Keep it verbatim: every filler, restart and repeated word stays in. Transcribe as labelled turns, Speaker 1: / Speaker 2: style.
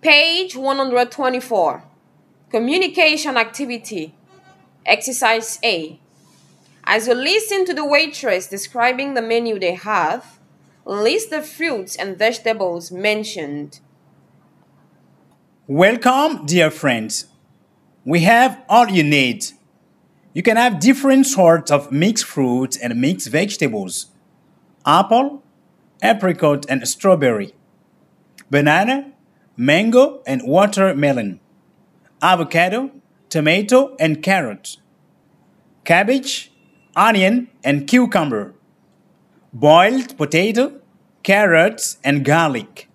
Speaker 1: Page one hundred twenty-four. Communication activity. Exercise A. As you listen to the waitress describing the menu they have, list the fruits and vegetables mentioned.
Speaker 2: Welcome, dear friends. We have all you need. You can have different sorts of mixed fruits and mixed vegetables: apple, apricot, and strawberry, banana, mango, and watermelon, avocado, tomato, and carrot, cabbage, onion, and cucumber, boiled potato, carrots, and garlic,